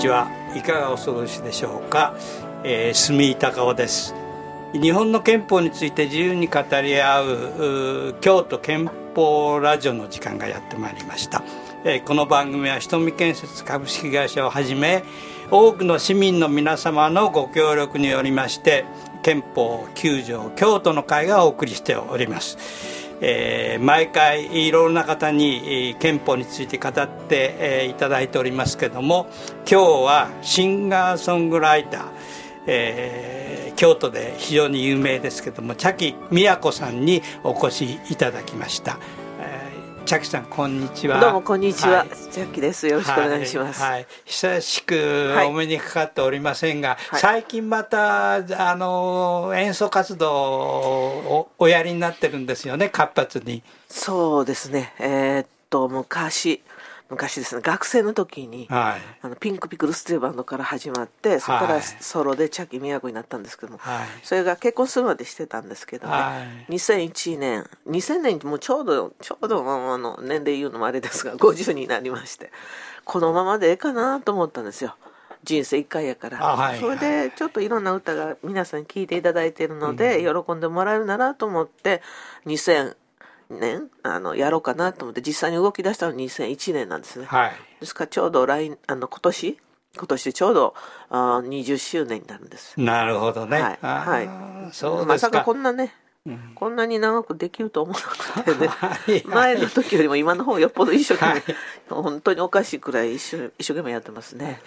ちはいかがお過ごしでしょうか。住井隆夫です。日本の憲法について自由に語り合う京都憲法ラジオの時間がやってまいりました。この番組は瞳建設株式会社をはじめ多くの市民の皆様のご協力によりまして憲法9条京都の会がお送りしております。毎回いろんな方に憲法について語って、いただいておりますけども、今日はシンガーソングライター、京都で非常に有名ですけども茶木都さんにお越しいただきました。茶木さんこんにちは。 どうもこんにちは、茶木です。よろしくお願いします。 久しくお目にかかっておりませんが、最近また演奏活動をおやりになってるんですよね、活発に。 そうですね、昔ですね、学生の時に、ピンクピクルスというバンドから始まって、そこからソロで茶木都になったんですけども、それが結婚するまでしてたんですけどね、2001年2000年にもうちょうど年齢言うのもあれですが50になりまして、このままでええかなと思ったんですよ。人生1回やから、それでちょっといろんな歌が皆さん聴いていただいているので、喜んでもらえるならと思って2000年やろうかなと思って実際に動き出したのは2001年なんですね。ですからちょうど今年でちょうど20周年になるんです。 なるほどね。そうですか。 まさかこんなね、こんなに長くできると思わなくてね前の時よりも今の方よっぽど一生懸命、本当におかしいくらい一生懸命やってますね。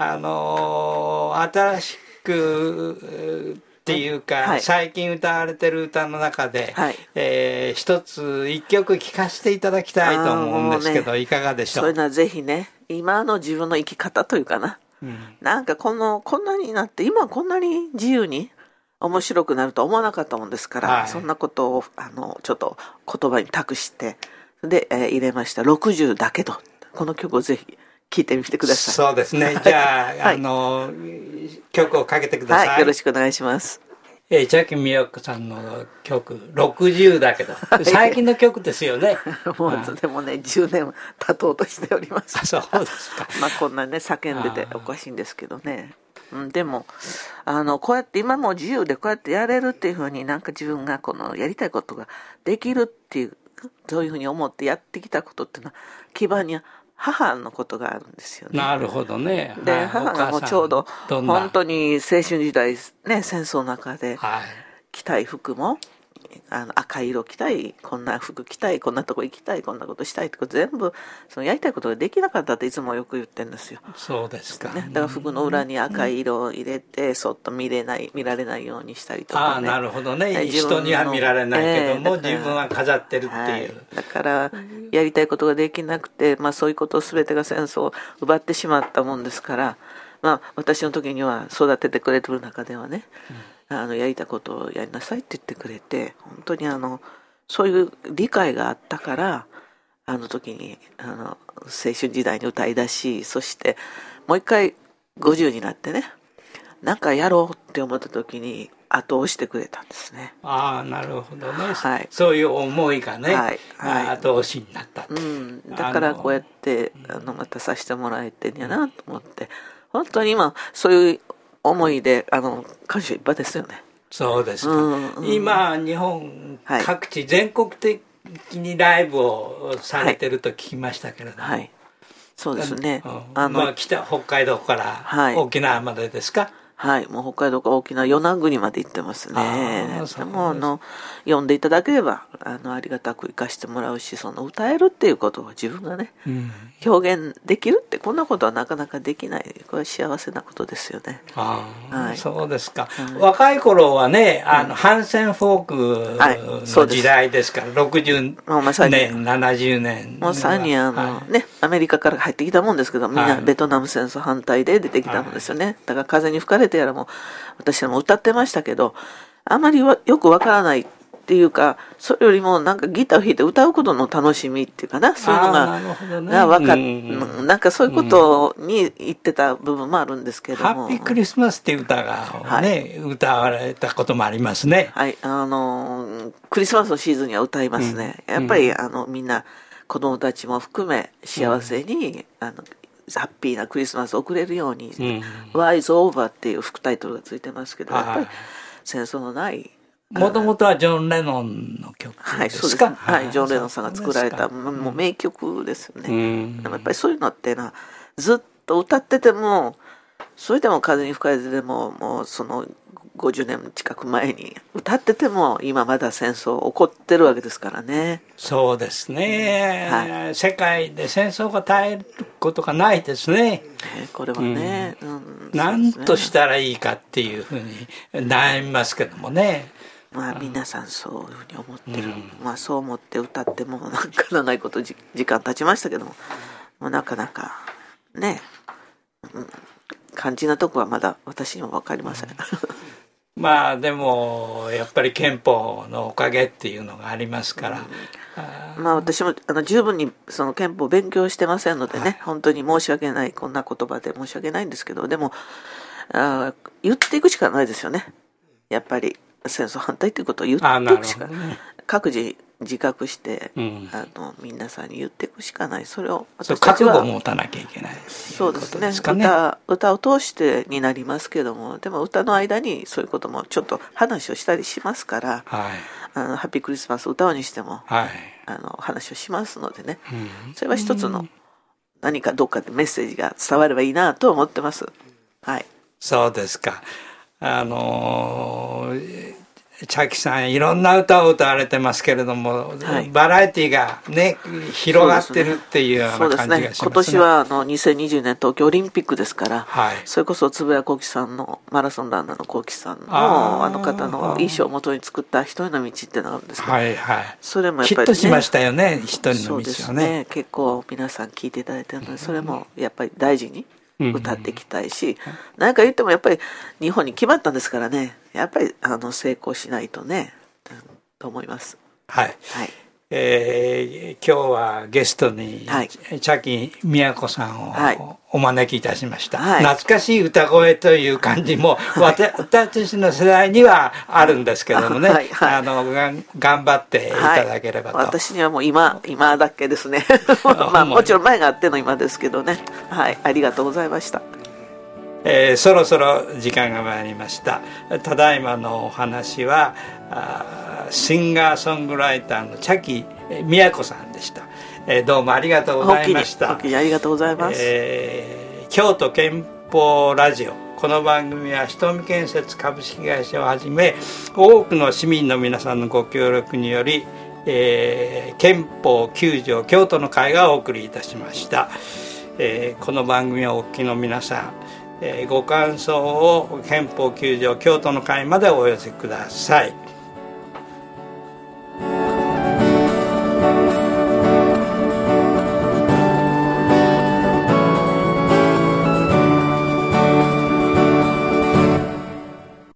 新しくっていうか、最近歌われてる歌の中で、一曲聴かせていただきたいと思うんですけど、いかがでしょう。 そういうのはぜひね、今の自分の生き方というかな、なんかこんなになって今こんなに自由に面白くなるとは思わなかったもんですから、そんなことをちょっと言葉に託してで、入れました。60だけどこの曲をぜひ聴いてみてください。 そうですね。じゃあ、曲をかけてください。 よろしくお願いします。 茶木都さんの曲60だけど、最近の曲ですよね。 もうでもね10年経とうとしております。 そうですか。 こんなね叫んでておかしいんですけどね。でもこうやって今も自由でこうやってやれるっていうふうに、なんか自分がこのやりたいことができるっていう、そういうふうに思ってやってきたことっていうのは基盤には母のことがあるんですよね。 なるほどね。 で、母がもうちょうど本当に青春時代ね、戦争の中で着たい服も赤い色着たい、こんな服着たい、こんなとこ行きたい、こんなことしたいってこと全部そのやりたいことができなかったっていつもよく言ってるんですよ。 そうですか。 だから服の裏に赤い色を入れてそっと見られないようにしたりとかね。 なるほどね。人には見られないけども、自分は飾ってるっていう、 だからやりたいことができなくて、そういうことを全てが戦争を奪ってしまったもんですから、私の時には育ててくれてる中ではね、やりたいことをやりなさいって言ってくれて、本当にそういう理解があったから、時に青春時代に歌い出し、そしてもう一回50になってね、なんかやろうって思った時に後押してくれたんですね。 なるほどね。そういう思いがね、後押しになった。 だからこうやってまたさせてもらえてんやなと思って、本当に今そういう思いで感謝いっぱいですよね。 そうですか。今日本各地、全国的にライブをされてると聞きましたけれども、 そうですね。 北海道から沖縄までですか。 もう北海道から沖縄与那国まで行ってますね。でも呼んでいただければありがたく生かしてもらうし、歌えるっていうことを自分がね、表現できるって、こんなことはなかなかできない。これは幸せなことですよね。 そうですか。若い頃はね、反戦フォークの時代ですから、60年70年まさにアメリカから入ってきたもんですけど、みんなベトナム戦争反対で出てきたもんですよね。だから風に吹かれてやらも私らも歌ってましたけど、あまりよくわからないっていうか、それよりもなんかギターを弾いて歌うことの楽しみっていうかな、そういうのが分かっ、なんかそういうことに言ってた部分もあるんですけども、 ハッピークリスマスっていう歌がね、歌われたこともありますね。 クリスマスのシーズンには歌いますね。やっぱりみんな子供たちも含め幸せにハッピーなクリスマスを送れるように「Wise Over」っていう副タイトルがついてますけど、やっぱり戦争のないもともとはジョン・レノンの曲ですか？ はい、ジョン・レノンさんが作られたもう名曲ですよね。でもやっぱりそういうのってなずっと歌ってても、それでも風に吹かれてでももうその50年近く前に歌ってても今まだ戦争起こってるわけですからね。 そうですね、世界で戦争が絶えることがないですね。 これはね、 何としたらいいかっていうふうに悩みますけどもね。 皆さんそういうふうに思ってる、そう思って歌ってもなんか長いこと時間経ちましたけども、もうなかなかね、肝心なとこはまだ私にも分かりません。 でもやっぱり憲法のおかげっていうのがありますから、 私も十分にその憲法を勉強してませんのでね、本当に申し訳ない、こんな言葉で申し訳ないんですけど、でも言っていくしかないですよね。やっぱり戦争反対ということを言っていくしかない、各自自覚して、皆さんに言っていくしかない。それを私たちは覚悟を持たなきゃいけない。 そうですね。歌を通してになりますけども、でも歌の間にそういうこともちょっと話をしたりしますから、ハッピークリスマス歌うにしても、話をしますのでね、それは一つの何かどっかでメッセージが伝わればいいなと思ってます。 そうですか。チャキさんいろんな歌を歌われてますけれども、バラエティがね広がってるっていうような感じがしますね。 今年は2020年東京オリンピックですから、それこそ円谷幸喜さんのマラソンランナーの幸喜さんの方の衣装を元に作った一人の道っていうのがあるんですけど、それもやっぱり、 ヒットしましたよね、一人の道はね。 そうですね、結構皆さん聞いていただいてるので、それもやっぱり大事に歌っていきたいし、何か言ってもやっぱり日本に決まったんですからね、やっぱり成功しないとね、と思います。今日はゲストに茶木宮子さんをお招きいたしました。懐かしい歌声という感じも私の世代にはあるんですけどもね、頑張っていただければと。 私にはもう今だけですね。もちろん前があっての今ですけどね。ありがとうございました。 そろそろ時間が参りました。ただいまのお話はシンガーソングライターの茶木宮子さんでした。どうもありがとうございました。 ありがとうございます。 京都憲法ラジオ、この番組は瞳建設株式会社をはじめ多くの市民の皆さんのご協力により、憲法9条京都の会がお送りいたしました。この番組をお聞きの皆さん、ご感想を憲法9条京都の会までお寄せください。